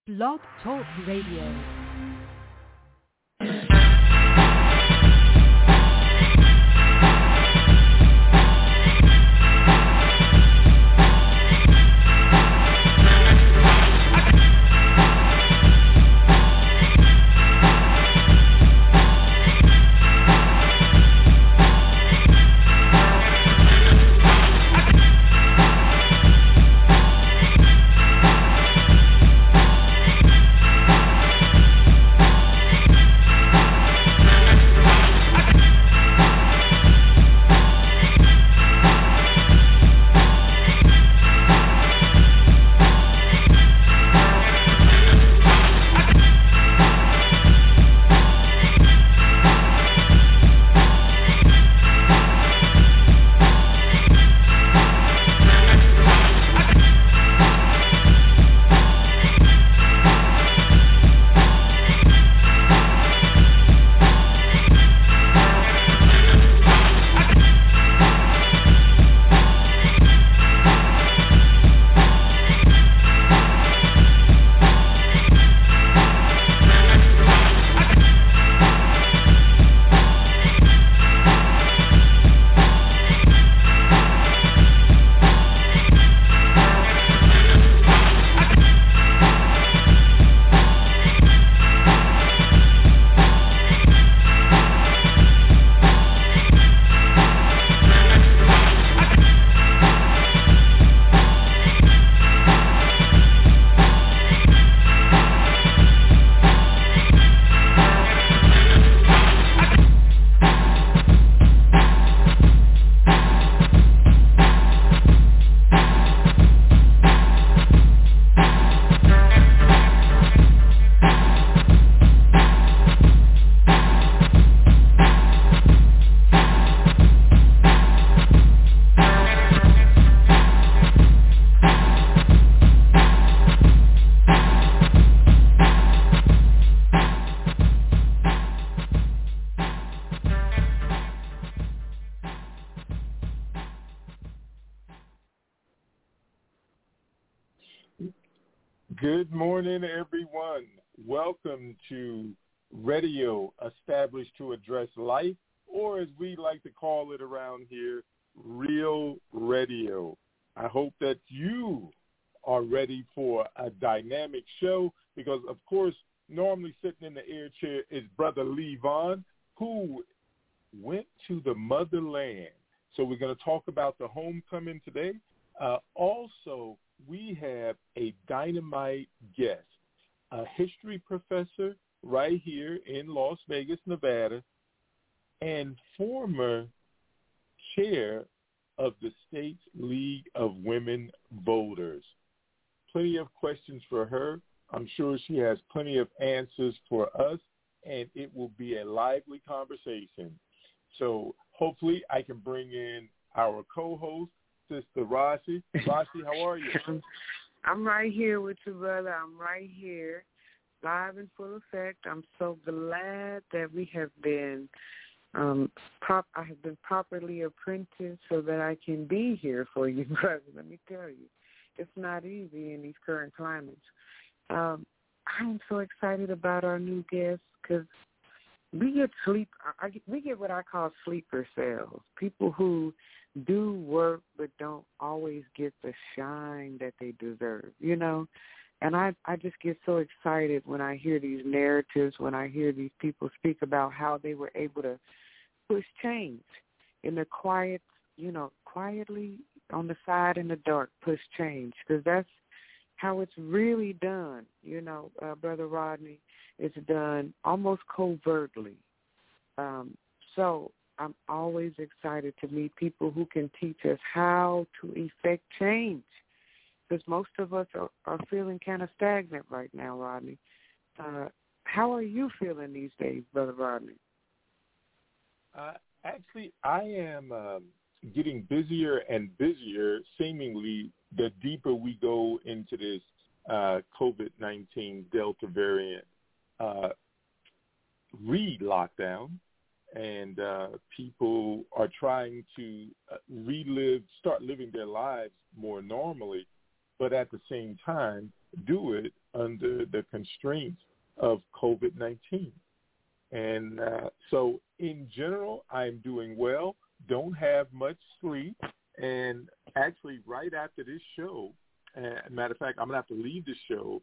Blog Talk Radio. Good morning, everyone. Welcome to radio established to address life, or as we like to call it around here, Real Radio. I hope that you are ready for a dynamic show because, of course, normally sitting in the air chair is Brother Lee Vaughn, who went to the motherland. So we're going to talk about the homecoming today. Also, we have a dynamite guest, a history professor right here in Las Vegas, Nevada, and former chair of the state's League of Women Voters. Plenty of questions for her. I'm sure she has plenty of answers for us, and it will be a lively conversation. So hopefully I can bring in our co-host, Sister Rossi. Rossi, how are you? I'm right here with you, brother. I'm right here, live in full effect. I'm so glad that we have been, I have been properly apprenticed so that I can be here for you, brother. Let me tell you, it's not easy in these current climates. I'm so excited about our new guests because we get we get what I call sleeper cells, people who do work but don't always get the shine that they deserve, you know. And I just get so excited when I hear these narratives, when I hear these people speak about how they were able to push change in the quiet, you know, quietly on the side in the dark, push change, because that's how it's really done, you know, Brother Rodney. It's done almost covertly. So I'm always excited to meet people who can teach us how to effect change, because most of us are feeling kind of stagnant right now, Rodney. How are you feeling these days, Brother Rodney? Actually, I am getting busier and busier, seemingly, the deeper we go into this COVID-19 Delta variant re-lockdown. And people are trying to start living their lives more normally. But at the same time, do it under the constraints of COVID-19. And so in general, I'm doing well, don't have much sleep, and actually right after this show, matter of fact, I'm going to have to leave the show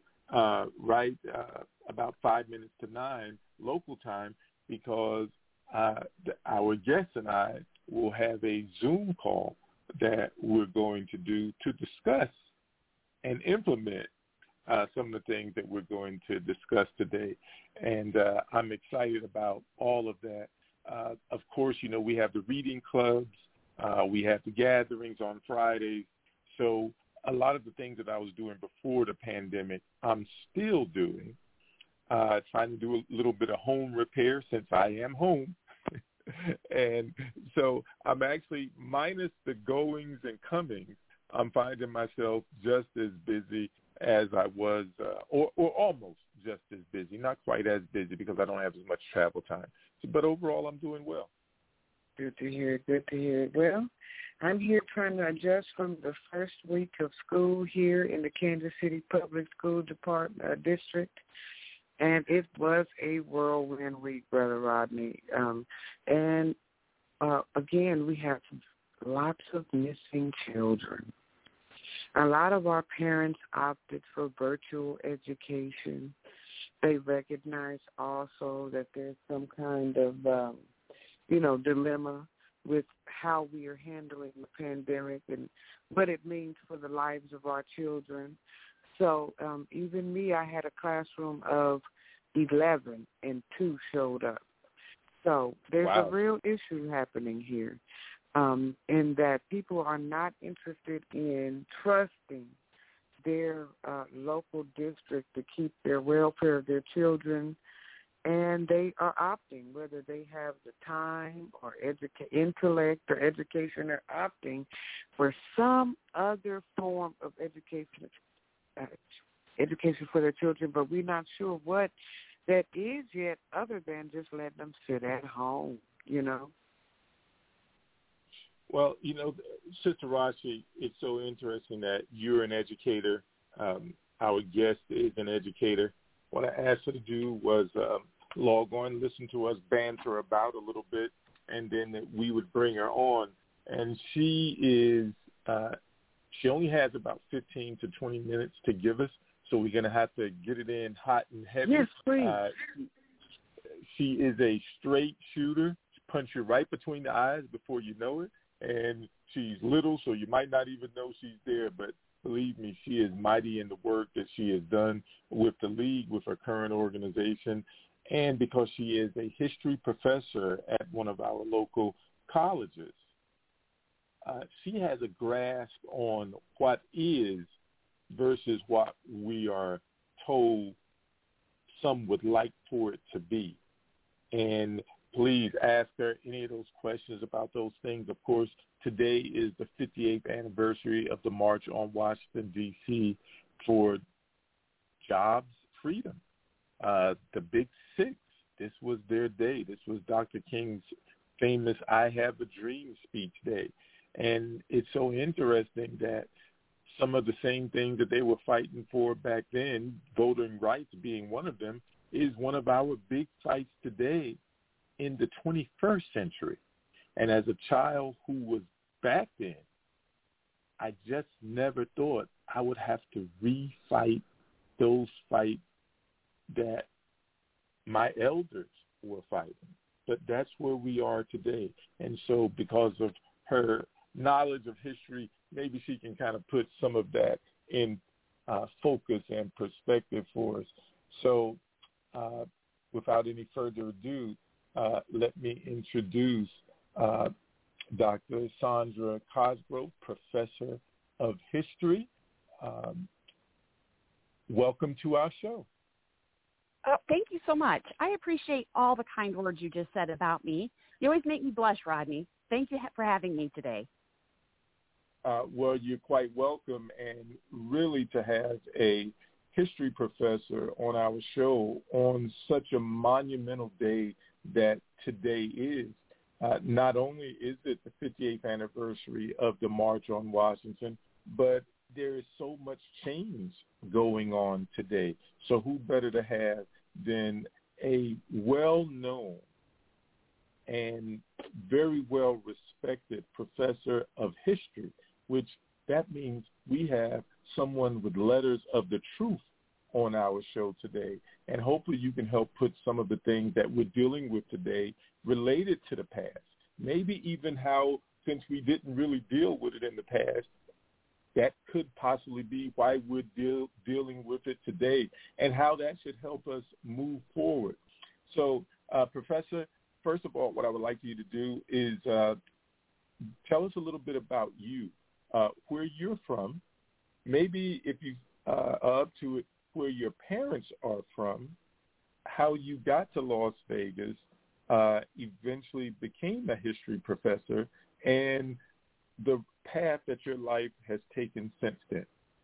about 5 minutes to 9 local time, because our guests and I will have a Zoom call that we're going to do to discuss and implement some of the things that we're going to discuss today. And I'm excited about all of that. Of course, we have the reading clubs. We have the gatherings on Fridays. So a lot of the things that I was doing before the pandemic, I'm still doing, trying to do a little bit of home repair since I am home. And so I'm actually, minus the goings and comings, I'm finding myself just as busy as I was, or almost just as busy, not quite as busy because I don't have as much travel time. But overall, I'm doing well. Good to hear. Good to hear. Well, I'm here trying to adjust from the first week of school here in the Kansas City Public School District. And it was a whirlwind week, Brother Rodney. And again, we have lots of missing children. A lot of our parents opted for virtual education. They recognize also that there's some kind of, dilemma with how we are handling the pandemic and what it means for the lives of our children. So even me, I had a classroom of 11 and 2 showed up. So there's a real issue happening here. In that people are not interested in trusting their local district to keep their welfare of their children, and they are opting, whether they have the time or intellect or education, they're opting for some other form of education for their children, but we're not sure what that is yet, other than just letting them sit at home, Well, Sister Rashi, it's so interesting that you're an educator. Our guest is an educator. What I asked her to do was log on, listen to us banter about a little bit, and then that we would bring her on. And she only has about 15 to 20 minutes to give us, so we're going to have to get it in hot and heavy. Yes, please. She is a straight shooter. She punch you right between the eyes before you know it. And she's little, so you might not even know she's there. But believe me, she is mighty in the work that she has done with the league, with her current organization, and because she is a history professor at one of our local colleges. She has a grasp on what is versus what we are told some would like for it to be. And please ask her any of those questions about those things. Of course, today is the 58th anniversary of the March on Washington, D.C. for jobs, freedom. The Big Six, this was their day. This was Dr. King's famous I Have a Dream speech day. And it's so interesting that some of the same things that they were fighting for back then, voting rights being one of them, is one of our big fights today in the 21st century. And as a child who was back then, I just never thought I would have to refight those fights that my elders were fighting. But that's where we are today. And so because of her knowledge of history, maybe she can kind of put some of that in focus and perspective for us. So without any further ado, let me introduce Dr. Sandra Cosgrove, Professor of History. Welcome to our show. Thank you so much. I appreciate all the kind words you just said about me. You always make me blush, Rodney. Thank you for having me today. Well, you're quite welcome, and really to have a history professor on our show on such a monumental day that today is. Not only is it the 58th anniversary of the March on Washington, but there is so much change going on today. So who better to have than a well-known and very well-respected professor of history, which that means we have someone with letters of the truth on our show today. And hopefully you can help put some of the things that we're dealing with today related to the past. Maybe even how, since we didn't really deal with it in the past, that could possibly be why we're dealing with it today, and how that should help us move forward. So, Professor, first of all, what I would like you to do is tell us a little bit about you, where you're from, maybe if you are up to it, where your parents are from, how you got to Las Vegas, eventually became a history professor, and the path that your life has taken since then.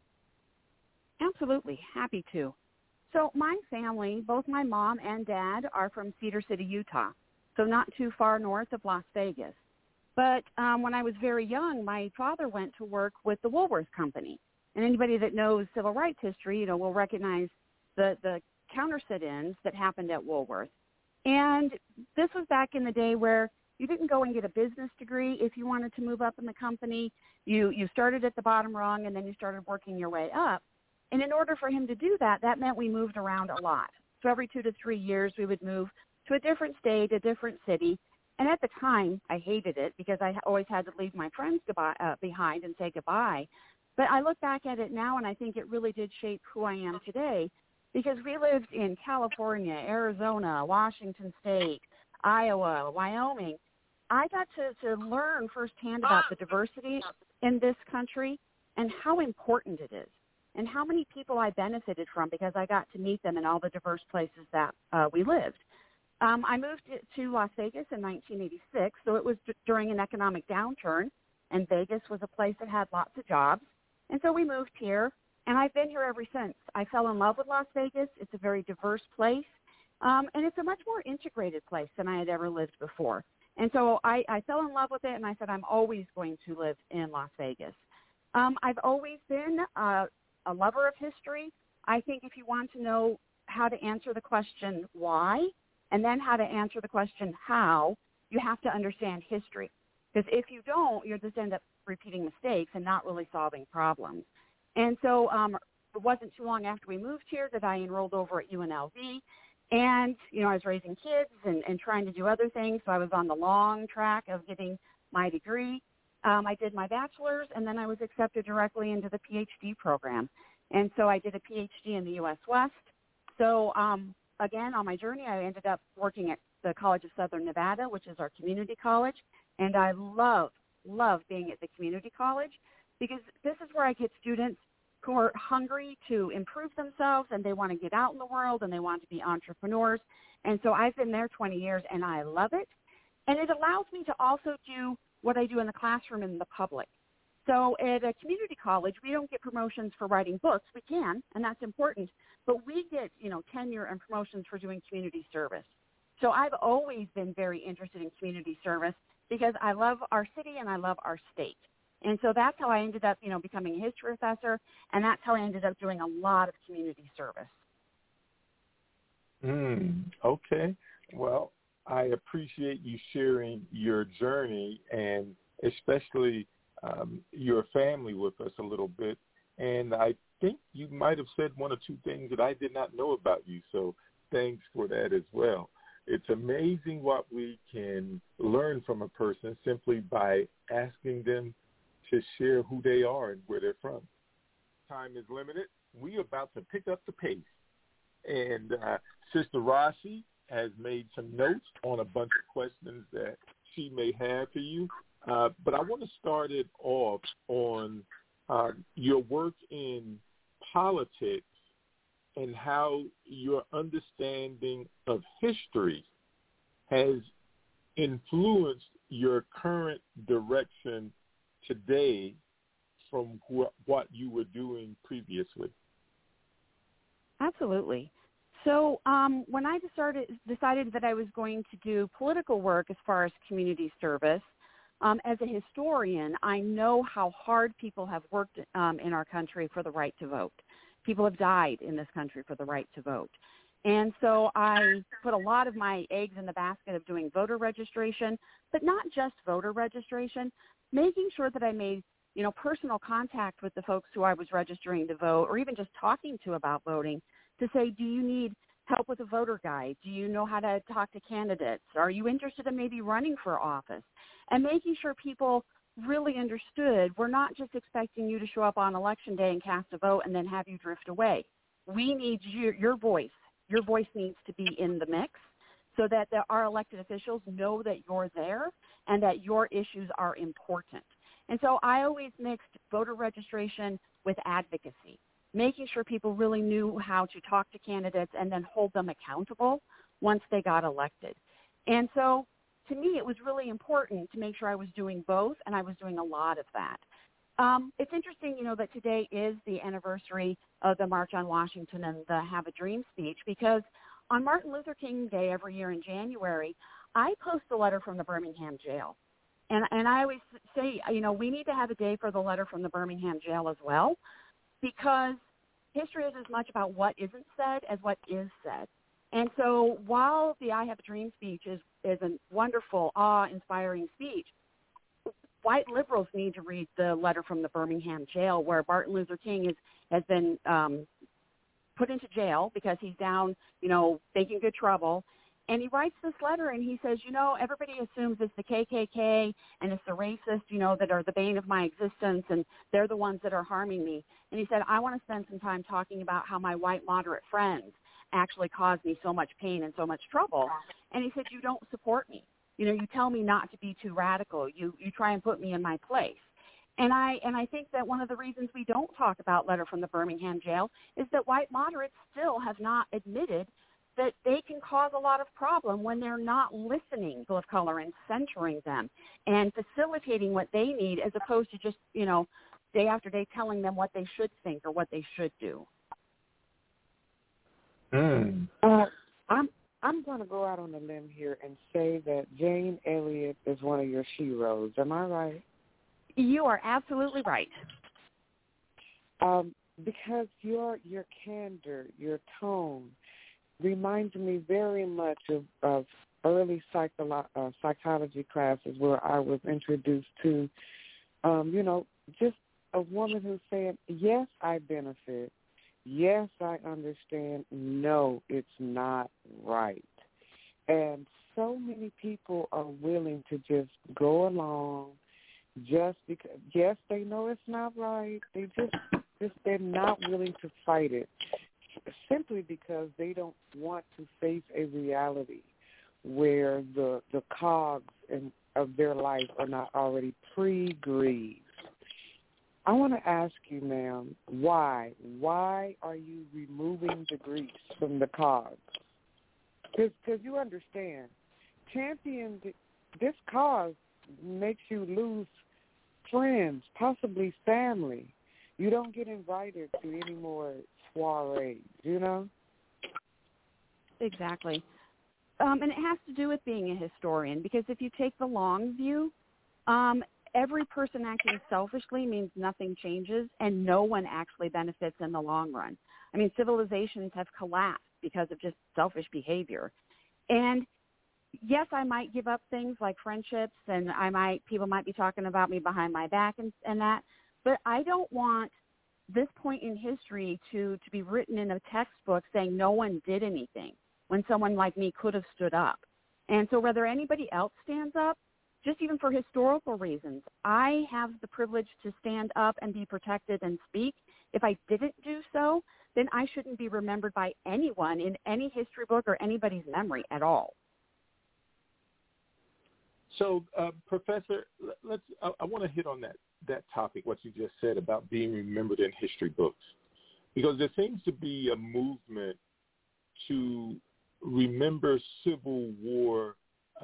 Absolutely. Happy to. So my family, both my mom and dad, are from Cedar City, Utah, so not too far north of Las Vegas. But when I was very young, my father went to work with the Woolworth Company. And anybody that knows civil rights history, will recognize the counter sit-ins that happened at Woolworth. And this was back in the day where you didn't go and get a business degree if you wanted to move up in the company. You started at the bottom rung, and then you started working your way up. And in order for him to do that, that meant we moved around a lot. So every 2 to 3 years, we would move to a different state, a different city. And at the time, I hated it because I always had to leave my friends behind and say goodbye. But I look back at it now, and I think it really did shape who I am today, because we lived in California, Arizona, Washington State, Iowa, Wyoming. I got to learn firsthand about the diversity in this country and how important it is, and how many people I benefited from because I got to meet them in all the diverse places that we lived. I moved to Las Vegas in 1986, so it was during an economic downturn, and Vegas was a place that had lots of jobs. And so we moved here, and I've been here ever since. I fell in love with Las Vegas. It's a very diverse place, and it's a much more integrated place than I had ever lived before. And so I fell in love with it, and I said I'm always going to live in Las Vegas. I've always been a lover of history. I think if you want to know how to answer the question why, and then how to answer the question how, you have to understand history. Because if you don't, you'll just end up repeating mistakes and not really solving problems. And so it wasn't too long after we moved here that I enrolled over at UNLV. And, I was raising kids and trying to do other things. So I was on the long track of getting my degree. I did my bachelor's, and then I was accepted directly into the PhD program. And so I did a PhD in the U.S. West. So, again, on my journey, I ended up working at the College of Southern Nevada, which is our community college. And I love being at the community college because this is where I get students who are hungry to improve themselves, and they want to get out in the world, and they want to be entrepreneurs. And so I've been there 20 years, and I love it. And it allows me to also do what I do in the classroom and in the public. So at a community college, we don't get promotions for writing books. We can, and that's important. But we get, tenure and promotions for doing community service. So I've always been very interested in community service because I love our city and I love our state. And so that's how I ended up, becoming a history professor, and that's how I ended up doing a lot of community service. Okay. Well, I appreciate you sharing your journey and especially your family with us a little bit. And I think you might have said one or two things that I did not know about you, so thanks for that as well. It's amazing what we can learn from a person simply by asking them to share who they are and where they're from. Time is limited. We're about to pick up the pace. And Sister Rashi has made some notes on a bunch of questions that she may have for you. But I want to start it off on your work in politics and how your understanding of history has influenced your current direction today from what you were doing previously. Absolutely. So when I decided that I was going to do political work as far as community service, As a historian, I know how hard people have worked in our country for the right to vote. People have died in this country for the right to vote. And so I put a lot of my eggs in the basket of doing voter registration, but not just voter registration, making sure that I made, personal contact with the folks who I was registering to vote, or even just talking to about voting, to say, do you need help with a voter guide? Do you know how to talk to candidates? Are you interested in maybe running for office? And making sure people really understood we're not just expecting you to show up on election day and cast a vote and then have you drift away. We need your voice. Your voice needs to be in the mix so that our elected officials know that you're there and that your issues are important. And so I always mixed voter registration with advocacy, making sure people really knew how to talk to candidates and then hold them accountable once they got elected. And so to me, it was really important to make sure I was doing both, and I was doing a lot of that. It's interesting, that today is the anniversary of the March on Washington and the Have a Dream speech, because on Martin Luther King Day every year in January, I post a letter from the Birmingham jail. And I always say, we need to have a day for the letter from the Birmingham jail as well, because history is as much about what isn't said as what is said. And so while the I Have a Dream speech is a wonderful, awe-inspiring speech, white liberals need to read the letter from the Birmingham jail, where Martin Luther King has been put into jail because he's down, making good trouble. And he writes this letter and he says, everybody assumes it's the KKK and it's the racists, that are the bane of my existence, and they're the ones that are harming me. And he said, I want to spend some time talking about how my white moderate friends actually caused me so much pain and so much trouble. And he said, you don't support me. You tell me not to be too radical. You try and put me in my place. And I think that one of the reasons we don't talk about letter from the Birmingham jail is that white moderates still have not admitted that they can cause a lot of problem when they're not listening to people of color and centering them and facilitating what they need, as opposed to just, day after day telling them what they should think or what they should do. I'm going to go out on a limb here and say that Jane Elliott is one of your sheroes. Am I right? You are absolutely right. Because your candor, your tone, reminds me very much of early psychology classes where I was introduced to, just a woman who's saying, yes, I benefit. Yes, I understand. No, it's not right. And so many people are willing to just go along just because, yes, they know it's not right. They're not willing to fight it simply because they don't want to face a reality where the cogs of their life are not already pre-greased. I want to ask you, ma'am, why? Why are you removing the grease from the cogs? Because you understand, this cause makes you lose friends, possibly family. You don't get invited to any more soirees, Exactly. And it has to do with being a historian, because if you take the long view, every person acting selfishly means nothing changes and no one actually benefits in the long run. I mean, civilizations have collapsed because of just selfish behavior. And yes, I might give up things like friendships, and people might be talking about me behind my back and that, but I don't want this point in history to be written in a textbook saying no one did anything when someone like me could have stood up. And so whether anybody else stands up, just even for historical reasons, I have the privilege to stand up and be protected and speak. If I didn't do so, then I shouldn't be remembered by anyone in any history book or anybody's memory at all. So, Professor, I want to hit on that topic, what you just said about being remembered in history books, because there seems to be a movement to remember Civil War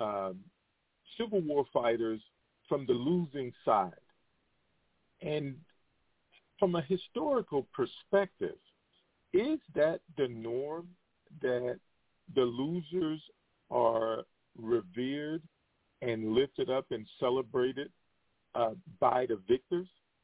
fighters from the losing side. And from a historical perspective, is that the norm, that the losers are revered and lifted up and celebrated by the victors?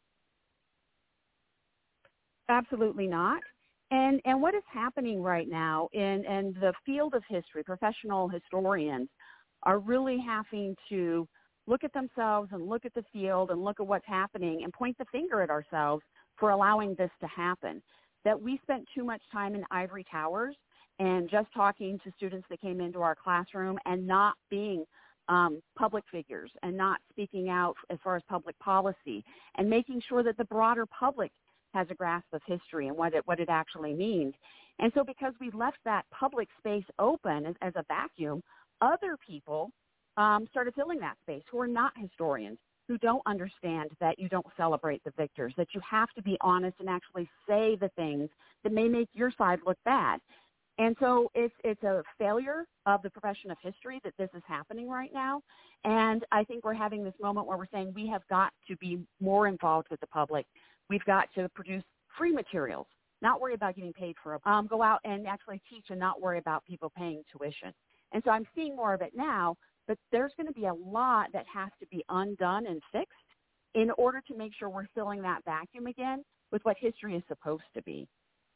Absolutely not. And what is happening right now in the field of history, professional historians are really having to look at themselves and look at the field and look at what's happening and point the finger at ourselves for allowing this to happen. That we spent too much time in ivory towers and just talking to students that came into our classroom and not being public figures and not speaking out as far as public policy and making sure that the broader public has a grasp of history and what it actually means. And so because we left that public space open as a vacuum, other people started filling that space who are not historians, who don't understand that you don't celebrate the victors, that you have to be honest and actually say the things that may make your side look bad. And so it's a failure of the profession of history that this is happening right now. And I think we're having this moment where we're saying we have got to be more involved with the public. We've got to produce free materials, not worry about getting paid for it. Go out and actually teach and not worry about people paying tuition. And so I'm seeing more of it now, but there's going to be a lot that has to be undone and fixed in order to make sure we're filling that vacuum again with what history is supposed to be.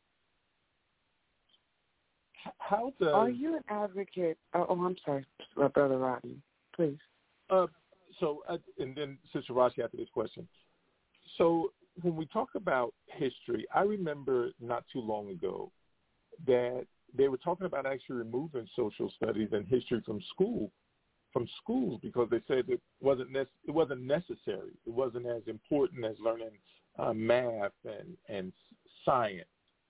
Are you an advocate? I'm sorry, Brother Rodney, please. And then Sister Rashi after this question. So when we talk about history, I remember not too long ago that they were talking about actually removing social studies and history from schools because they said it wasn't necessary. It wasn't as important as learning math and science.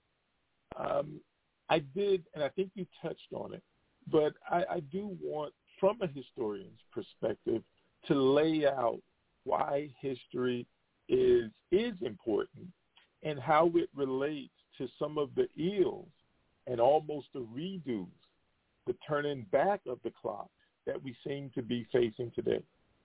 I did, and I think you touched on it, but I do want, from a historian's perspective, to lay out why history is important and how it relates to some of the ills and almost the redos, the turning back of the clock that we seem to be facing today.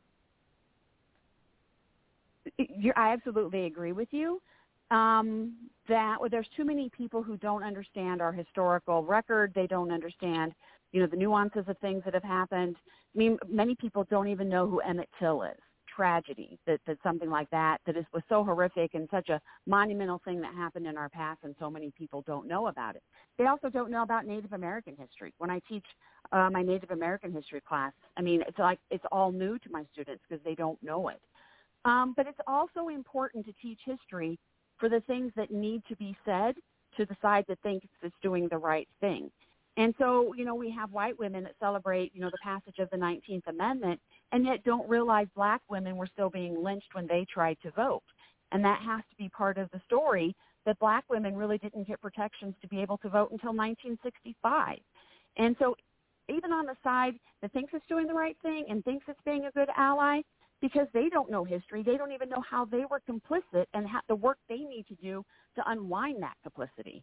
I absolutely agree with you. That there's too many people who don't understand our historical record. They don't understand, the nuances of things that have happened. I mean, many people don't even know who Emmett Till is. Tragedy, that something like that was so horrific and such a monumental thing that happened in our past, and so many people don't know about it. They also don't know about Native American history. When I teach my Native American history class, I mean, it's like it's all new to my students because they don't know it. But it's also important to teach history for the things that need to be said to the side that thinks it's doing the right thing. And so, we have white women that celebrate, the passage of the 19th Amendment, and yet don't realize black women were still being lynched when they tried to vote. And that has to be part of the story, that black women really didn't get protections to be able to vote until 1965. And so even on the side that thinks it's doing the right thing and thinks it's being a good ally, because they don't know history, they don't even know how they were complicit and the work they need to do to unwind that complicity.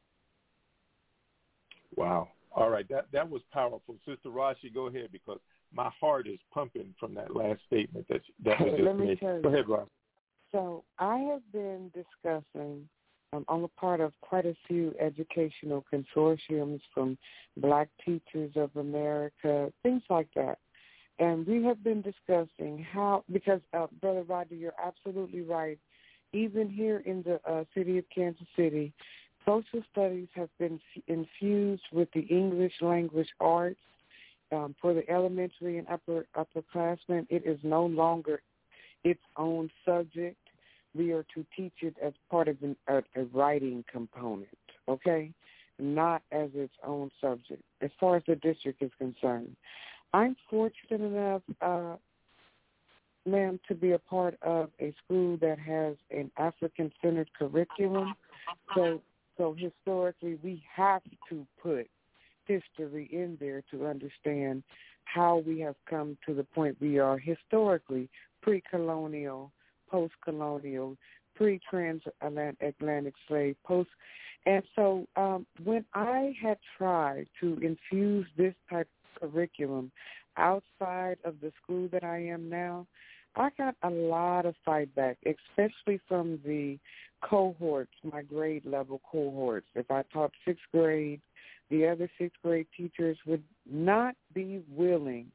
Wow. All right, that was powerful. Sister Rashi, go ahead, because my heart is pumping from that last statement that was just made. Go ahead, Rashi. So I have been discussing, I'm a part of quite a few educational consortiums from Black Teachers of America, things like that. And we have been discussing how, because, Brother Rodney, you're absolutely right. Even here in the city of Kansas City, social studies have been infused with the English language arts. For the elementary and upperclassmen, it is no longer its own subject. We are to teach it as part of a writing component, okay, not as its own subject, as far as the district is concerned. I'm fortunate enough, ma'am, to be a part of a school that has an African-centered curriculum. So historically, we have to put history in there to understand how we have come to the point we are historically, pre-colonial, post-colonial, pre-transatlantic slave, post. And so when I had tried to infuse this type of curriculum outside of the school that I am now, I got a lot of fight back, especially from the cohorts, my grade level cohorts. If I taught sixth grade, the other sixth grade teachers would not be willing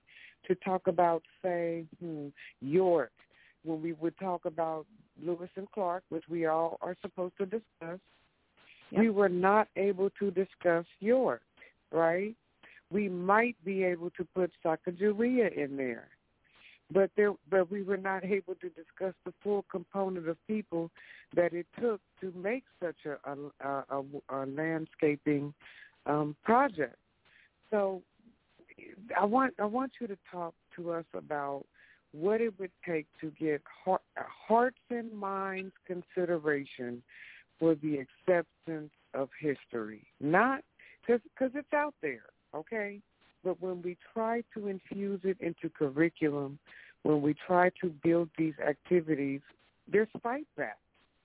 to talk about, say, York, when we would talk about Lewis and Clark, which we all are supposed to discuss, we were not able to discuss York, right? We might be able to put Sacagawea in there, but we were not able to discuss the full component of people that it took to make such a landscaping project. So I want you to talk to us about what it would take to get hearts and minds consideration for the acceptance of history. Not because it's out there, okay? But when we try to infuse it into curriculum, when we try to build these activities, there's fight back.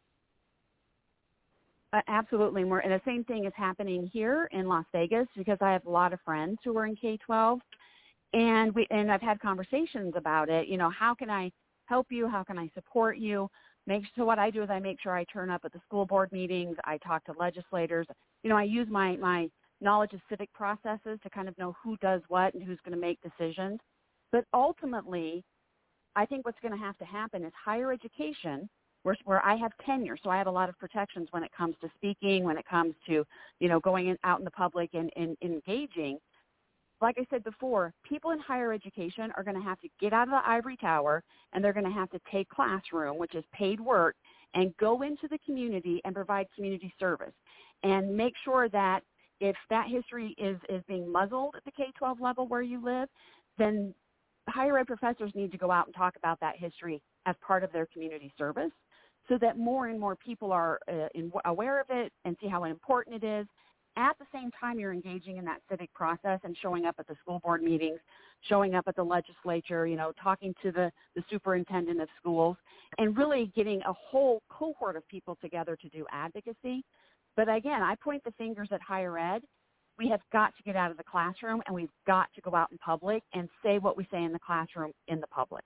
Absolutely. And the same thing is happening here in Las Vegas because I have a lot of friends who are in K-12, and I've had conversations about it. You know, how can I help you? How can I support you? So what I do is I make sure I turn up at the school board meetings. I talk to legislators. You know, I use my knowledge of civic processes to kind of know who does what and who's going to make decisions. But ultimately, I think what's going to happen is higher education, where I have tenure, so I have a lot of protections when it comes to speaking, when it comes to, you know, going out in the public and engaging. Like I said before, people in higher education are going to have to get out of the ivory tower, and they're going to have to take classroom, which is paid work, and go into the community and provide community service and make sure that if that history is being muzzled at the K-12 level where you live, then higher ed professors need to go out and talk about that history as part of their community service so that more and more people are aware of it and see how important it is. At the same time, you're engaging in that civic process and showing up at the school board meetings, showing up at the legislature, you know, talking to the superintendent of schools, and really getting a whole cohort of people together to do advocacy. But again, I point the fingers at higher ed. We have got to get out of the classroom, and we've got to go out in public and say what we say in the classroom in the public.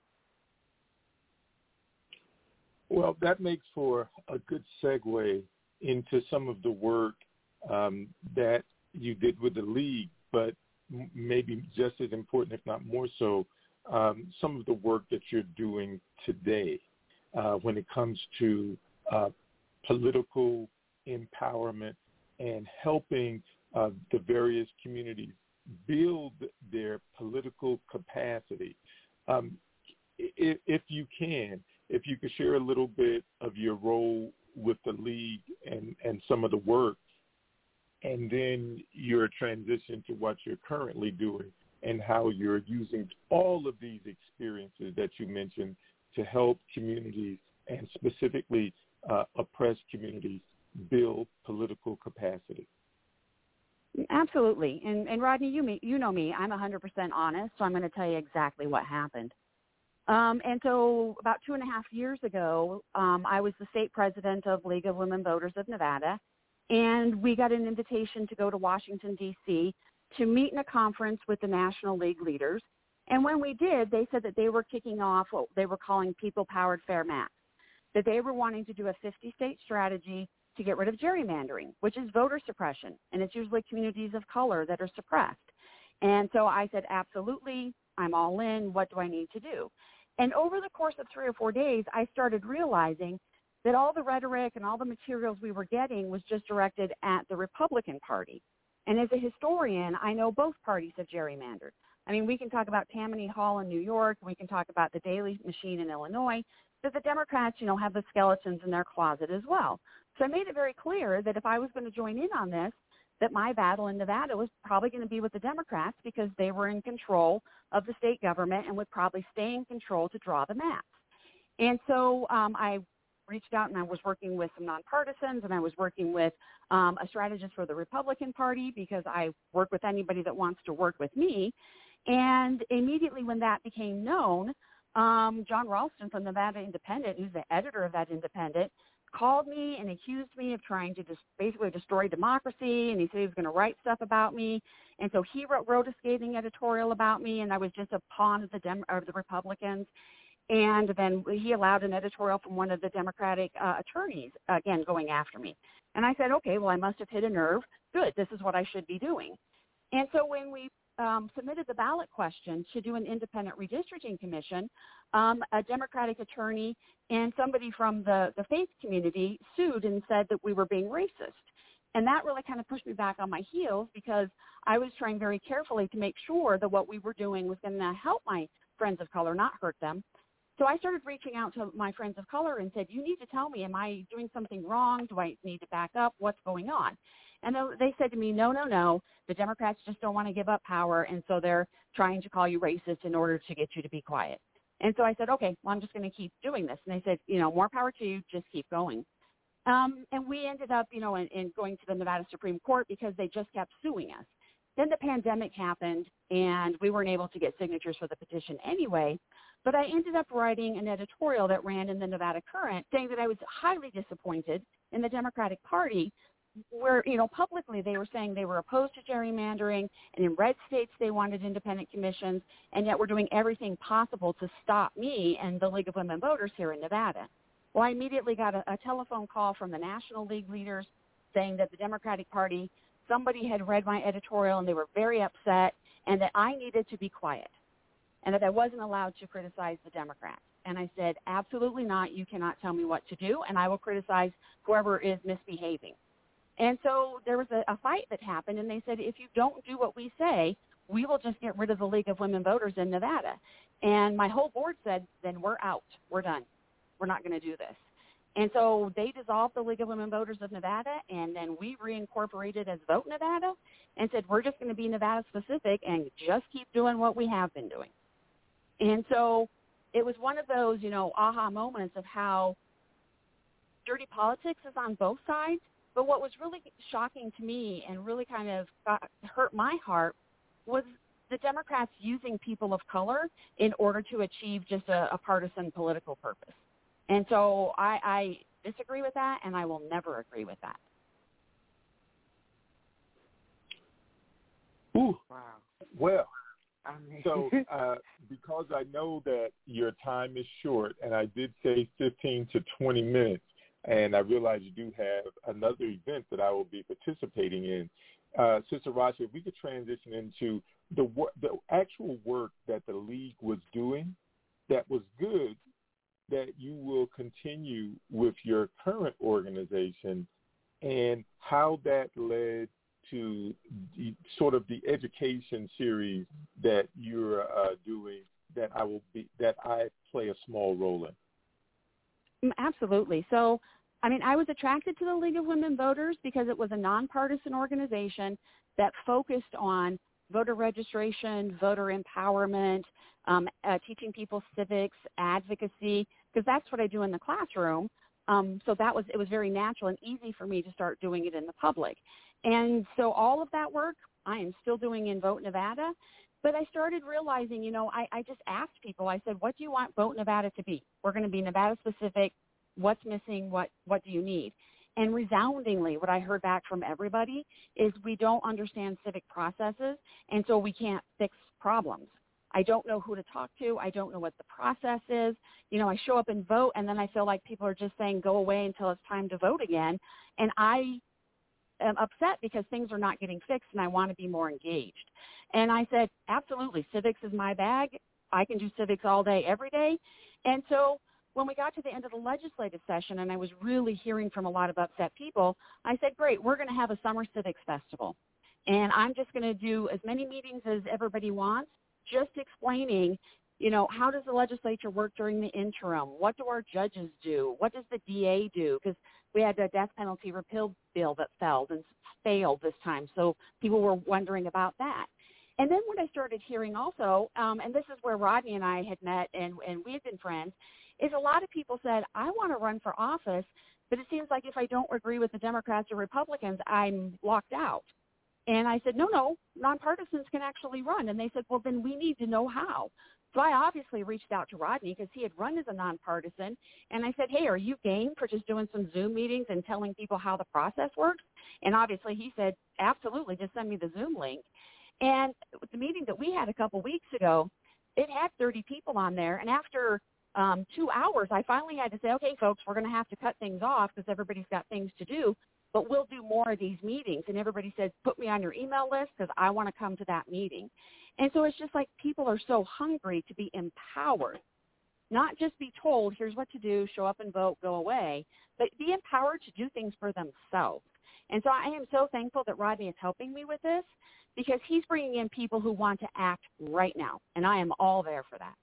Well, that makes for a good segue into some of the work that you did with the League, but maybe just as important, if not more so, some of the work that you're doing today when it comes to political empowerment and helping the various communities build their political capacity. If you could share a little bit of your role with the League and some of the work, and then your transition to what you're currently doing and how you're using all of these experiences that you mentioned to help communities and specifically oppressed communities build political capacity. Absolutely. And Rodney, you know me. I'm 100% honest, so I'm going to tell you exactly what happened. And so about 2.5 years ago, I was the state president of League of Women Voters of Nevada, and we got an invitation to go to Washington, D.C. to meet in a conference with the National League leaders. And when we did, they said that they were kicking off what they were calling people-powered fair maps, that they were wanting to do a 50-state strategy to get rid of gerrymandering, which is voter suppression, and it's usually communities of color that are suppressed. And so I said, absolutely, I'm all in. What do I need to do? And over the course of 3 or 4 days, I started realizing that all the rhetoric and all the materials we were getting was just directed at the Republican Party. And as a historian, I know both parties have gerrymandered. I mean, we can talk about Tammany Hall in New York. We can talk about the Daley machine in Illinois. But the Democrats, you know, have the skeletons in their closet as well. So I made it very clear that if I was going to join in on this, that my battle in Nevada was probably going to be with the Democrats because they were in control of the state government and would probably stay in control to draw the maps. And so I reached out and I was working with some nonpartisans, and I was working with a strategist for the Republican Party because I work with anybody that wants to work with me. And immediately when that became known, John Ralston from Nevada Independent, who's the editor of that Independent, called me and accused me of trying to just basically destroy democracy, and he said he was going to write stuff about me. And so he wrote a scathing editorial about me, and I was just a pawn of the Republicans. And then he allowed an editorial from one of the Democratic attorneys, again, going after me. And I said, okay, well, I must have hit a nerve. Good, this is what I should be doing. And so when we submitted the ballot question to do an independent redistricting commission, a Democratic attorney and somebody from the faith community sued and said that we were being racist. And that really kind of pushed me back on my heels because I was trying very carefully to make sure that what we were doing was going to help my friends of color, not hurt them. So I started reaching out to my friends of color and said, you need to tell me, am I doing something wrong? Do I need to back up? What's going on? And they said to me, no, the Democrats just don't want to give up power, and so they're trying to call you racist in order to get you to be quiet. And so I said, okay, well, I'm just going to keep doing this. And they said, more power to you, just keep going. And we ended up, in going to the Nevada Supreme Court because they just kept suing us. Then the pandemic happened, and we weren't able to get signatures for the petition anyway. But I ended up writing an editorial that ran in the Nevada Current saying that I was highly disappointed in the Democratic Party where, publicly they were saying they were opposed to gerrymandering, and in red states they wanted independent commissions, and yet we're doing everything possible to stop me and the League of Women Voters here in Nevada. Well, I immediately got a telephone call from the National League leaders saying that the Democratic Party, somebody had read my editorial and they were very upset, and that I needed to be quiet and that I wasn't allowed to criticize the Democrats. And I said, absolutely not. You cannot tell me what to do, and I will criticize whoever is misbehaving. And so there was a fight that happened, and they said, if you don't do what we say, we will just get rid of the League of Women Voters in Nevada. And my whole board said, then we're out. We're done. We're not going to do this. And so they dissolved the League of Women Voters of Nevada, and then we reincorporated as Vote Nevada and said, we're just going to be Nevada specific and just keep doing what we have been doing. And so it was one of those, aha moments of how dirty politics is on both sides. But what was really shocking to me and really kind of hurt my heart was the Democrats using people of color in order to achieve just a partisan political purpose. And so I disagree with that, and I will never agree with that. Ooh. Wow. Well, so because I know that your time is short, and I did say 15 to 20 minutes, and I realize you do have another event that I will be participating in. Sister Rasha, if we could transition into the actual work that the League was doing that was good, that you will continue with your current organization, and how that led to sort of the education series that you're doing that I play a small role in. Absolutely. So, I was attracted to the League of Women Voters because it was a nonpartisan organization that focused on voter registration, voter empowerment, teaching people civics, advocacy, because that's what I do in the classroom. So it was very natural and easy for me to start doing it in the public. And so all of that work I am still doing in Vote Nevada. But I started realizing, I just asked people, I said, what do you want Vote Nevada to be? We're going to be Nevada specific. What's missing? What do you need? And resoundingly, what I heard back from everybody is we don't understand civic processes, and so we can't fix problems. I don't know who to talk to. I don't know what the process is. I show up and vote, and then I feel like people are just saying, go away until it's time to vote again. And I am upset because things are not getting fixed, and I want to be more engaged. And I said, absolutely, civics is my bag. I can do civics all day, every day. And so when we got to the end of the legislative session and I was really hearing from a lot of upset people, I said, great, we're going to have a summer civics festival. And I'm just going to do as many meetings as everybody wants, just explaining, how does the legislature work during the interim? What do our judges do? What does the DA do? Because we had a death penalty repeal bill that failed this time. So people were wondering about that. And then what I started hearing also, and this is where Rodney and I had met and we had been friends, is a lot of people said, I want to run for office, but it seems like if I don't agree with the Democrats or Republicans, I'm locked out. And I said, no, nonpartisans can actually run. And they said, well, then we need to know how. So I obviously reached out to Rodney because he had run as a nonpartisan. And I said, hey, are you game for just doing some Zoom meetings and telling people how the process works? And obviously he said, absolutely, just send me the Zoom link. And the meeting that we had a couple weeks ago, it had 30 people on there. And after 2 hours, I finally had to say, okay, folks, we're going to have to cut things off because everybody's got things to do. but we'll do more of these meetings. And everybody says, put me on your email list because I want to come to that meeting. And so it's just like people are so hungry to be empowered, not just be told, here's what to do, show up and vote, go away, but be empowered to do things for themselves. And so I am so thankful that Rodney is helping me with this because he's bringing in people who want to act right now, and I am all there for that.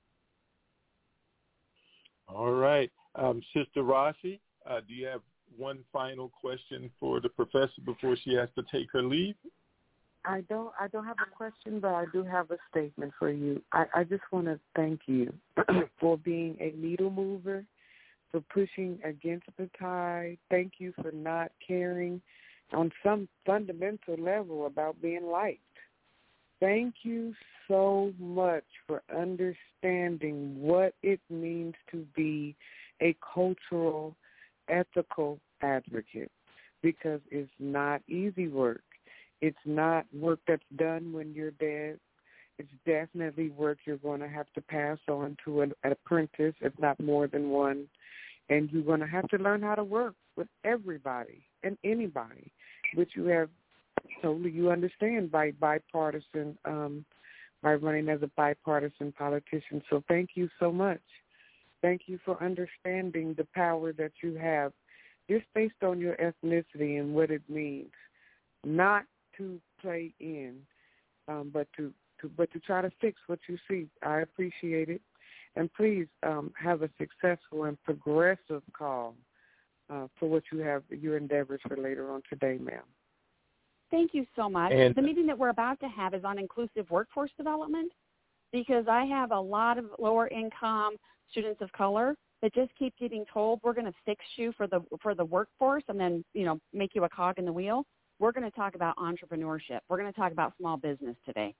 All right. Sister Rashi, do you have one final question for the professor before she has to take her leave? I don't have a question, but I do have a statement for you. I just want to thank you for being a needle mover, for pushing against the tide. Thank you for not caring on some fundamental level about being liked. Thank you so much for understanding what it means to be a cultural, ethical advocate, because it's not easy work. It's not work that's done when you're dead. It's definitely work you're going to have to pass on to an apprentice, if not more than one. And you're going to have to learn how to work with everybody and anybody, which you have totally, you understand, by bipartisan, by running as a bipartisan politician. So thank you so much. Thank you for understanding the power that you have just based on your ethnicity and what it means, not to play in, but to try to fix what you see. I appreciate it. And please have a successful and progressive call for what you have, your endeavors for later on today, ma'am. Thank you so much. And the meeting that we're about to have is on inclusive workforce development, because I have a lot of lower income students of color that just keep getting told, we're going to fix you for the workforce and then, make you a cog in the wheel. We're going to talk about entrepreneurship. We're going to talk about small business today.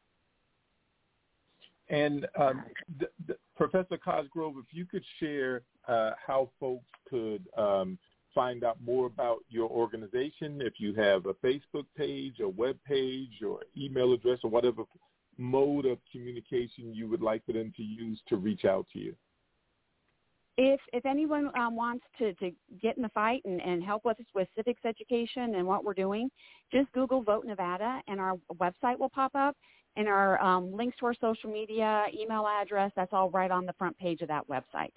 And Professor Cosgrove, if you could share how folks could find out more about your organization, if you have a Facebook page, a web page, or email address, or whatever mode of communication you would like for them to use to reach out to you. If anyone wants to get in the fight and help us with civics education and what we're doing, just Google Vote Nevada and our website will pop up, and our links to our social media, email address, that's all right on the front page of that website.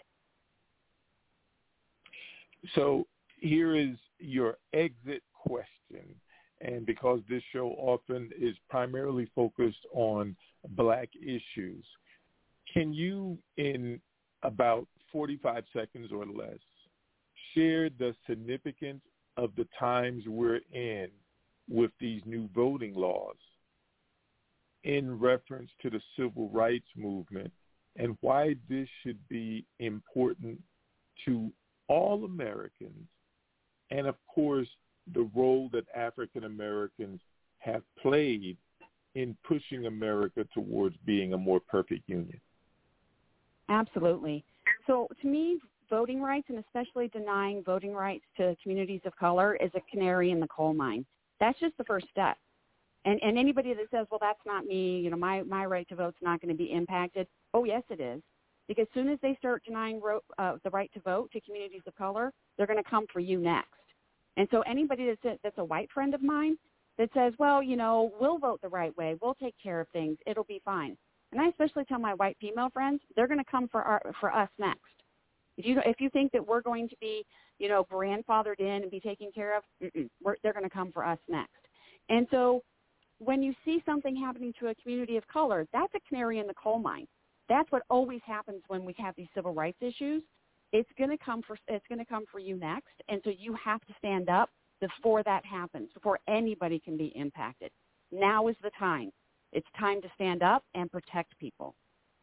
So here is your exit question. And because this show often is primarily focused on Black issues, can you, in about 45 seconds or less, share the significance of the times we're in with these new voting laws in reference to the civil rights movement and why this should be important to all Americans, and of course the role that African Americans have played in pushing America towards being a more perfect union? Absolutely. So to me, voting rights, and especially denying voting rights to communities of color, is a canary in the coal mine. That's just the first step. And anybody that says, well, that's not me, my right to vote's not going to be impacted. Oh, yes, it is. Because as soon as they start denying the right to vote to communities of color, they're going to come for you next. And so anybody that's a white friend of mine that says, well, we'll vote the right way, we'll take care of things, it'll be fine. And I especially tell my white female friends, they're going to come for us next. If you think that we're going to be, grandfathered in and be taken care of, they're going to come for us next. And so when you see something happening to a community of color, that's a canary in the coal mine. That's what always happens when we have these civil rights issues. It's going to come for you next, and so you have to stand up before that happens, before anybody can be impacted. Now is the time. It's time to stand up and protect people.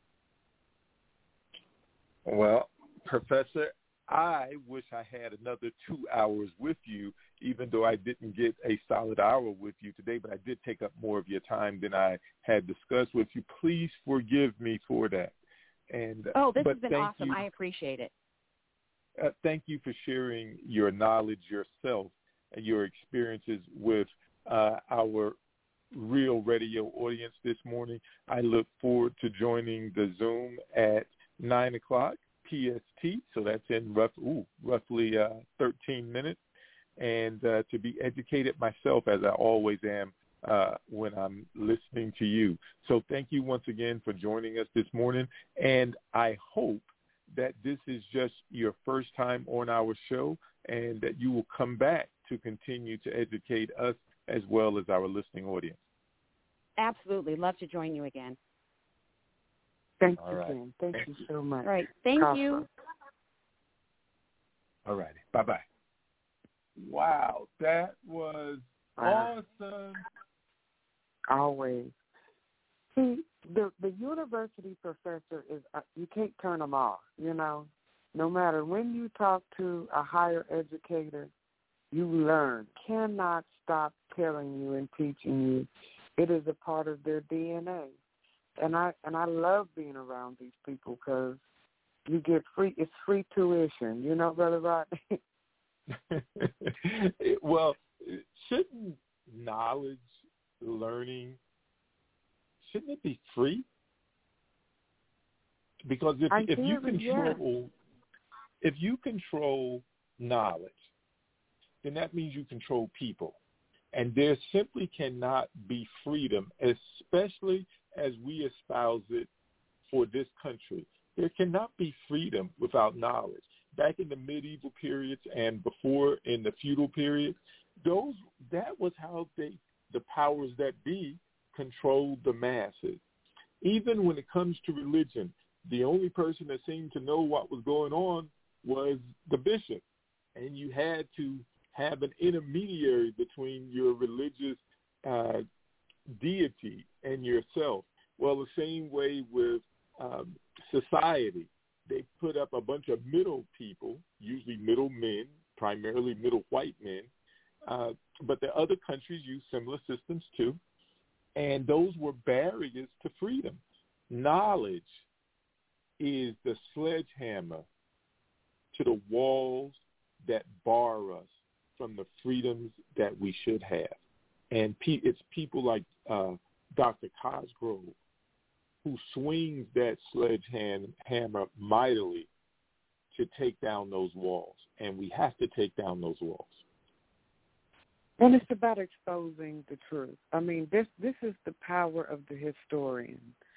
Well, Professor, I wish I had another 2 hours with you, even though I didn't get a solid hour with you today, but I did take up more of your time than I had discussed with you. Please forgive me for that. And this has been awesome. I appreciate it. Thank you for sharing your knowledge yourself and your experiences with our Real Radio audience this morning. I look forward to joining the Zoom at 9 o'clock PST, so that's in roughly 13 minutes. and to be educated myself, as I always am when I'm listening to you. So thank you once again for joining us this morning, and I hope that this is just your first time on our show and that you will come back to continue to educate us as well as our listening audience. Absolutely. Love to join you again. Thank you, Jen. Thank you so much. All right. Thank you. All righty. Bye-bye. Wow, that was awesome. Always. See, the university professor is, you can't turn them off, you know. No matter when you talk to a higher educator, you learn. Cannot stop telling you and teaching you. It is a part of their DNA. And I love being around these people because you get it's free tuition, you know, Brother Rodney? Well, shouldn't knowledge, learning, shouldn't it be free? Because if you control knowledge, then that means you control people. And there simply cannot be freedom, especially as we espouse it for this country. There cannot be freedom without knowledge. Back in the medieval periods and before in the feudal periods, that was how the powers that be controlled the masses. Even when it comes to religion, the only person that seemed to know what was going on was the bishop, and you had to have an intermediary between your religious deity and yourself. Well, the same way with society. They put up a bunch of middle people, usually middle men, primarily middle white men, but the other countries use similar systems too, and those were barriers to freedom. Knowledge is the sledgehammer to the walls that bar us from the freedoms that we should have. And it's people like Dr. Cosgrove who swings that sledgehammer mightily to take down those walls. And we have to take down those walls. And it's about exposing the truth. I mean, this is the power of the historian.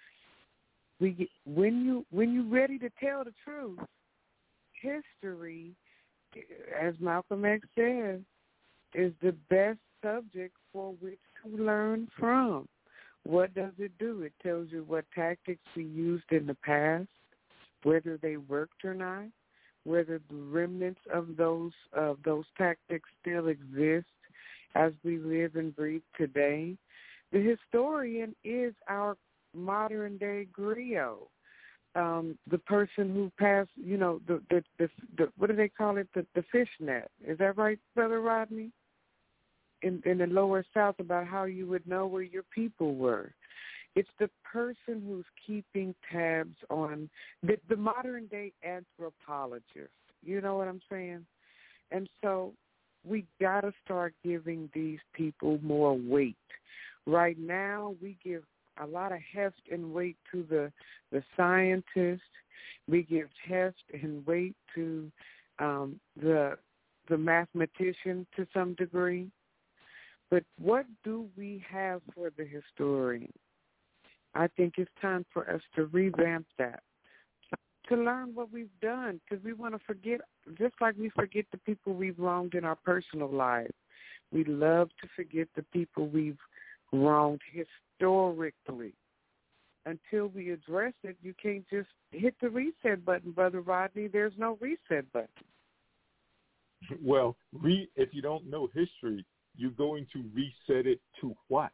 When you're ready to tell the truth, history, as Malcolm X says, is the best subject for which to learn from. What does it do? It tells you what tactics we used in the past, whether they worked or not, whether the remnants of those tactics still exist as we live and breathe today. The historian is our modern-day griot. The person who passed, you know, the what do they call it? The fishnet. Is that right, Brother Rodney? In the lower South, about how you would know where your people were. It's the person who's keeping tabs on the modern-day anthropologist. You know what I'm saying? And so we got to start giving these people more weight. Right now, we give a lot of heft and weight to the scientists. We give heft and weight to the mathematician to some degree. But what do we have for the historian? I think it's time for us to revamp that, to learn what we've done, because we want to forget, just like we forget the people we've wronged in our personal lives. We love to forget the people we've wronged historically. Until we address it, you can't just hit the reset button, Brother Rodney. There's no reset button. Well, if you don't know history, you're going to reset it to what?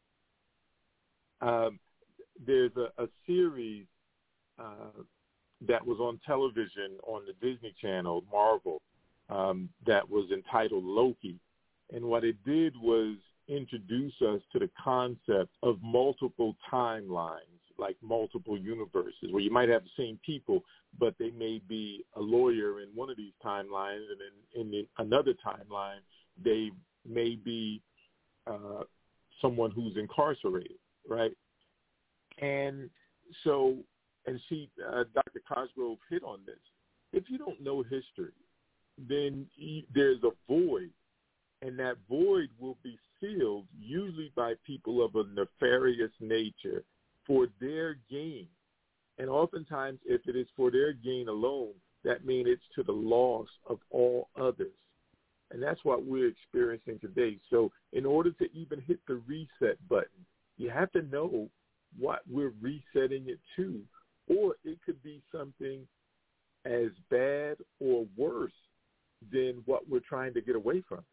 There's a series that was on television on the Disney Channel, Marvel, that was entitled Loki. And what it did was introduce us to the concept of multiple timelines, like multiple universes, where you might have the same people, but they may be a lawyer in one of these timelines, and in another timeline, they may be someone who's incarcerated, right? And so, Dr. Cosgrove hit on this. If you don't know history, then there's a void and that void will be filled usually by people of a nefarious nature for their gain. And oftentimes, if it is for their gain alone, that means it's to the loss of all others. And that's what we're experiencing today. So in order to even hit the reset button, you have to know what we're resetting it to. Or it could be something as bad or worse than what we're trying to get away from.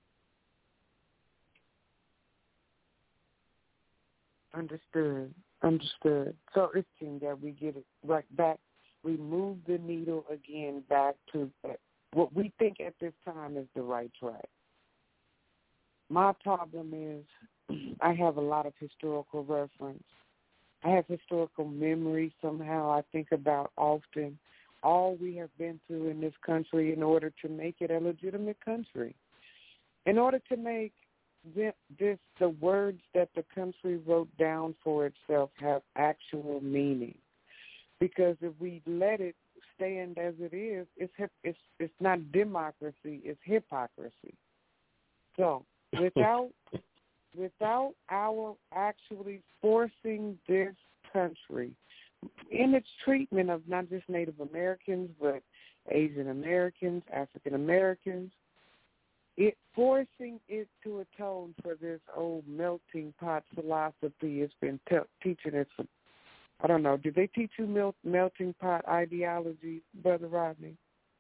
Understood. So it's time that we get it right back. We move the needle again back to what we think at this time is the right track. My problem is I have a lot of historical reference. I have historical memory somehow. I think about often all we have been through in this country in order to make it a legitimate country. In order to make the words that the country wrote down for itself have actual meaning. Because if we let it stand as it is, it's not democracy, it's hypocrisy. So without our actually forcing this country in its treatment of not just Native Americans, but Asian Americans, African Americans, forcing it to atone for this old melting pot philosophy it's been teaching us. I don't know. Did they teach you melting pot ideology, Brother Rodney?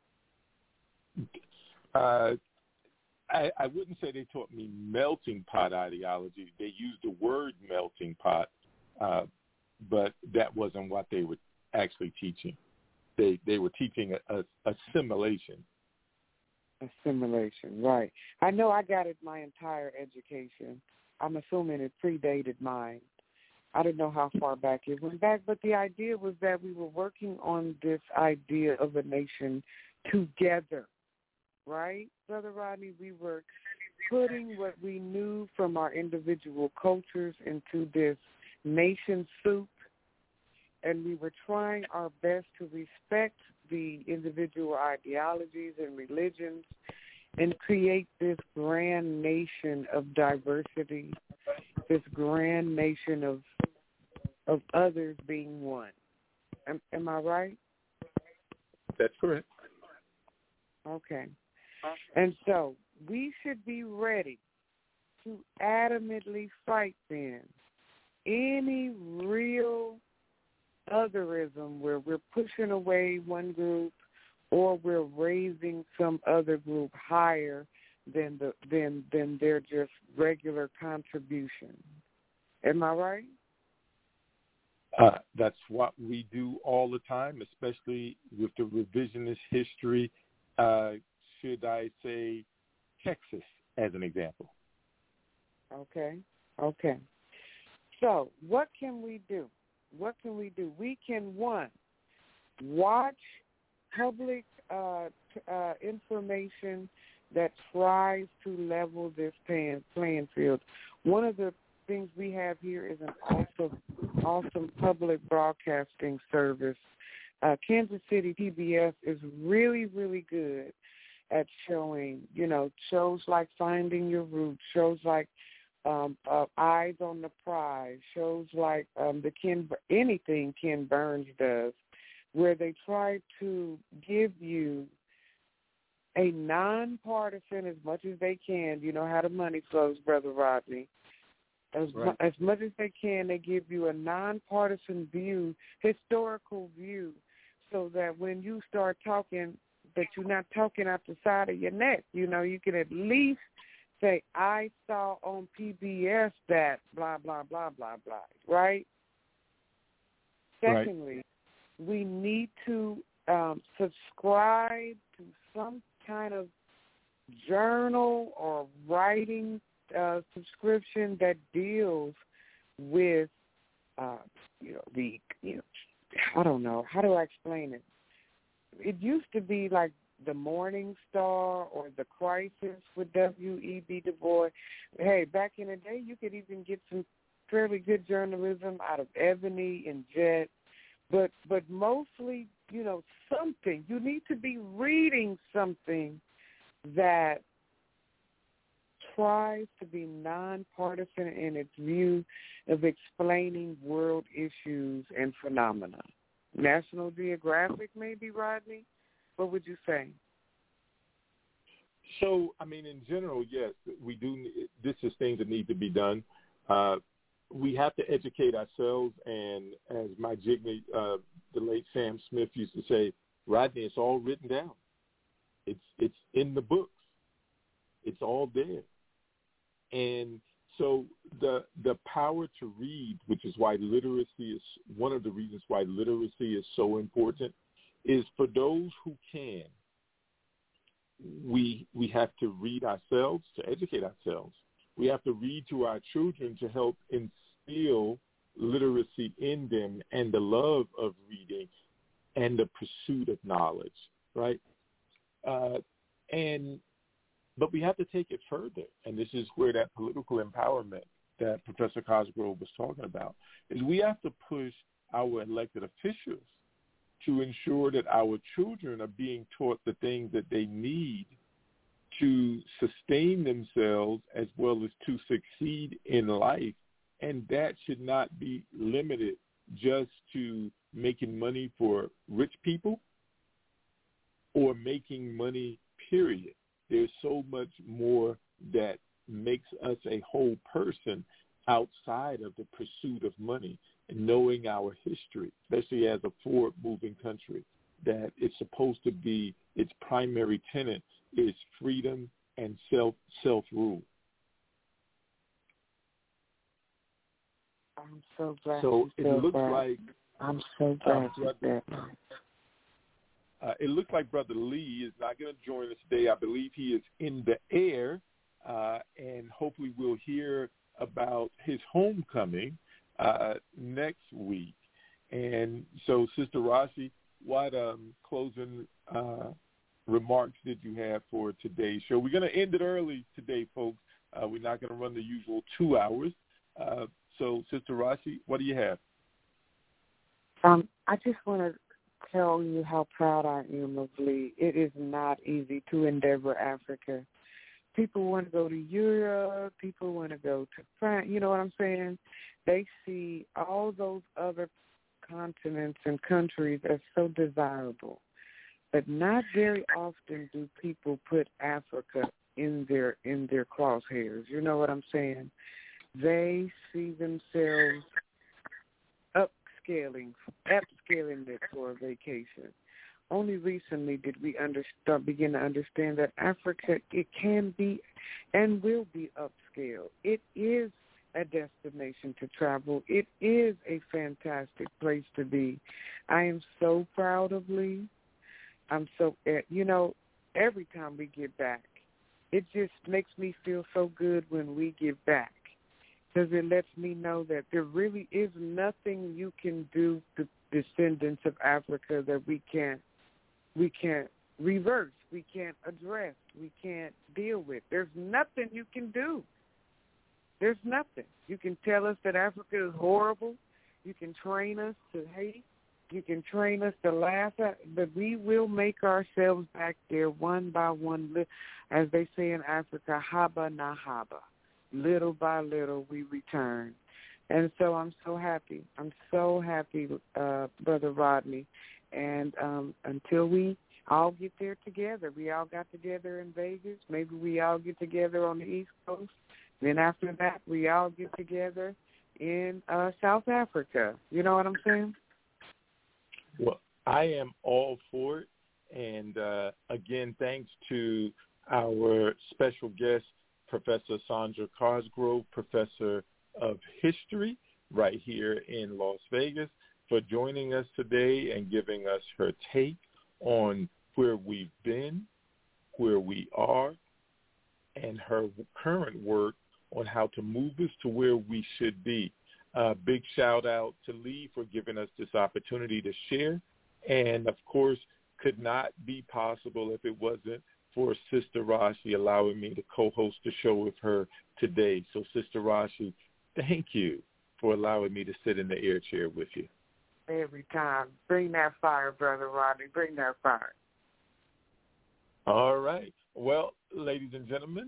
I wouldn't say they taught me melting pot ideology. They used the word melting pot, but that wasn't what they were actually teaching. They were teaching assimilation. Assimilation, right. I know I got it my entire education. I'm assuming it predated mine. I didn't know how far back it went back, but the idea was that we were working on this idea of a nation together, right, Brother Rodney? We were putting what we knew from our individual cultures into this nation soup, and we were trying our best to respect the individual ideologies and religions and create this grand nation of diversity, this grand nation of others being one. Am I right? That's correct. Okay. And so we should be ready to adamantly fight then any real otherism where we're pushing away one group or we're raising some other group higher than their just regular contribution. Am I right? That's what we do all the time, especially with the revisionist history. Should I say Texas as an example? Okay. So what can we do? We can, one, watch public information that tries to level this playing field. One of the things we have here is an awesome public broadcasting service. Kansas City PBS is really, really good at showing, shows like Finding Your Roots, shows like Eyes on the Prize, shows like anything Ken Burns does, where they try to give you a nonpartisan, as much as they can. You know how the money flows, Brother Rodney. As much as they can, they give you a nonpartisan view, historical view, so that when you start talking, that you're not talking out the side of your neck. You can at least say, I saw on PBS that blah, blah, blah, blah, blah, right? Secondly, we need to subscribe to some kind of journal or writing subscription that deals with, I don't know, how do I explain it? It used to be like the Morning Star or the Crisis with W.E.B. Du Bois. Hey, back in the day, you could even get some fairly good journalism out of Ebony and Jet, but mostly, something. You need to be reading something that tries to be nonpartisan in its view of explaining world issues and phenomena. National Geographic, maybe, Rodney? What would you say? So, I mean, in general, yes, we do. This is things that need to be done. We have to educate ourselves, and as my jigme, the late Sam Smith used to say, Rodney, it's all written down. It's in the books. It's all there. And so the power to read, which is why literacy is one of the reasons why literacy is so important, is for those who can. We have to read ourselves to educate ourselves. We have to read to our children to help instill literacy in them and the love of reading and the pursuit of knowledge, right? But we have to take it further, and this is where that political empowerment that Professor Cosgrove was talking about, is we have to push our elected officials to ensure that our children are being taught the things that they need to sustain themselves as well as to succeed in life. And that should not be limited just to making money for rich people or making money, period. There's so much more that makes us a whole person outside of the pursuit of money, and knowing our history, especially as a forward-moving country, that it's supposed to be, its primary tenet is freedom and self-rule. I'm so glad. So it looks like I'm so glad you said that. It looks like Brother Lee is not going to join us today. I believe he is in the air, and hopefully we'll hear about his homecoming next week. And so, Sister Rashi, what closing remarks did you have for today's show? We're going to end it early today, folks. We're not going to run the usual 2 hours. So, Sister Rashi, what do you have? I just want to tell you how proud I am of Lee. It is not easy to endeavor Africa. People want to go to Europe. People want to go to France. You know what I'm saying? They see all those other continents and countries as so desirable. But not very often do people put Africa in their crosshairs. You know what I'm saying? They see themselves upscaling it for a vacation. Only recently did we begin to understand that Africa, it can be and will be upscaled. It is a destination to travel. It is a fantastic place to be. I am so proud of Lee. I'm so, every time we get back, it just makes me feel so good when we get back, because it lets me know that there really is nothing you can do to descendants of Africa that we can't reverse, we can't address, we can't deal with. There's nothing you can do. There's nothing. You can tell us that Africa is horrible. You can train us to hate. You can train us to laugh at, but we will make ourselves back there one by one, as they say in Africa, haba na haba. Little by little we return. And so I'm so happy. I'm so happy, Brother Rodney. And until we all get there together, we all got together in Vegas. Maybe we all get together on the East Coast. Then after that, we all get together in South Africa. You know what I'm saying? Well, I am all for it. And, again, thanks to our special guest, Professor Sandra Cosgrove, Professor of History right here in Las Vegas, for joining us today and giving us her take on where we've been, where we are, and her current work on how to move us to where we should be. Big shout out to Lee for giving us this opportunity to share, and of course could not be possible if it wasn't for Sister Rashi allowing me to co-host the show with her today. So Sister Rashi, thank you for allowing me to sit in the air chair with you. Every time. Bring that fire, Brother Rodney. Bring that fire. All right. Well, ladies and gentlemen,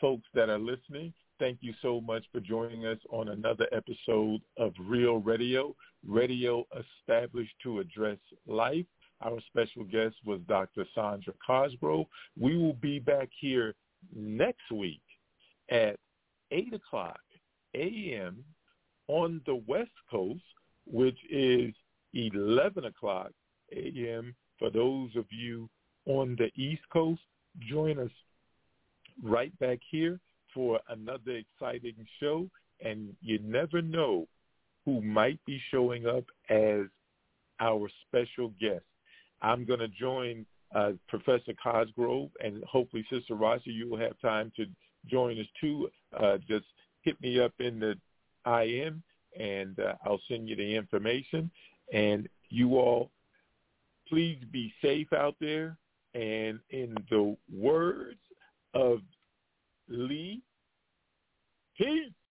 folks that are listening, thank you so much for joining us on another episode of Real Radio, radio established to address life. Our special guest was Dr. Sandra Cosgrove. We will be back here next week at 8 o'clock a.m. on the West Coast, which is 11 o'clock a.m. for those of you on the East Coast. Join us right back here for another exciting show, and you never know who might be showing up as our special guest. I'm going to join Professor Cosgrove, and hopefully, Sister Rasha, you will have time to join us too. Just hit me up in the IM, and I'll send you the information. And you all, please be safe out there. And in the words of Lee, peace.